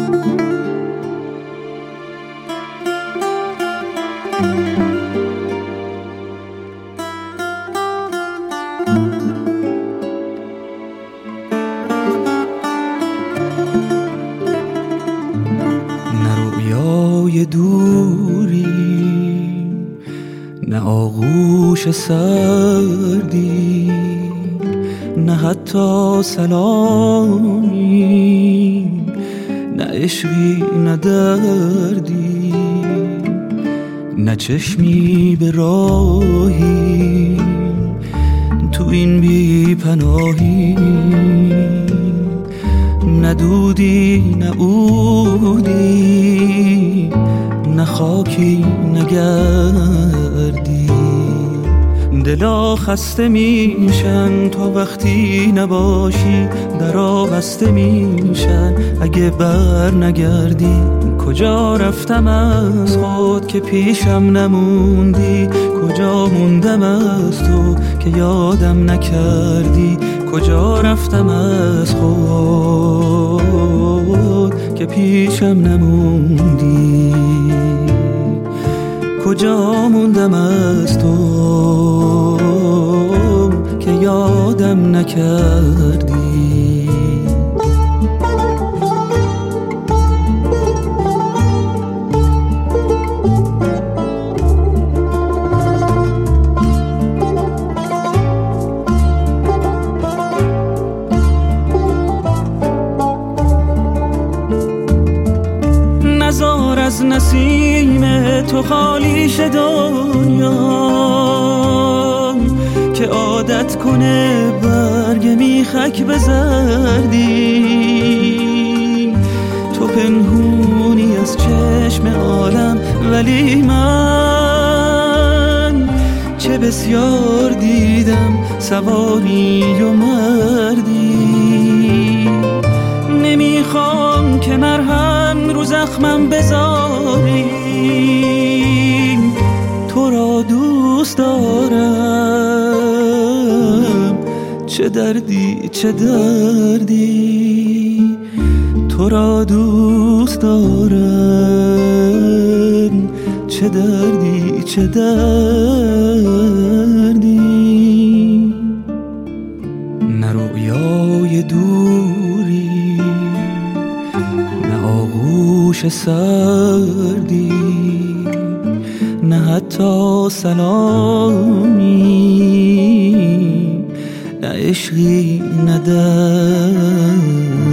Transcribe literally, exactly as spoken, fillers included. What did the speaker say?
رویای دوری، نه آغوش سردی، نه حتی سلامی، نه عشقی نه دردی، نه چشمی به راهی تو این بی پناهی، نه دودی نه عودی، نه خاکی نه گردی. دلا خسته میشن تا وقتی نباشی، درا بسته میشن اگه بر نگردی. کجا رفتم از خود که پیشم نموندی، کجا موندم از تو که یادم نکردی. کجا رفتم از خود که پیشم نموندی، کجا موندم از تو که یادم نکردی. نزار از نسیم تو خالی شه دنیا، که عادت کنه برگ میخک به زردی. تو پنهونی از چشم عالم، ولی من چه بسیار دیدم سواری و مردی. نمیخوام که مرهم رو زخمم بذاری، تو را دوست دارم چه دردی چه دردی. تو را دوست دارم چه دردی چه دردی. نه رویای دوری، نه آغوش سردی، نه حتی سلامی، نه عشقی نه دردی.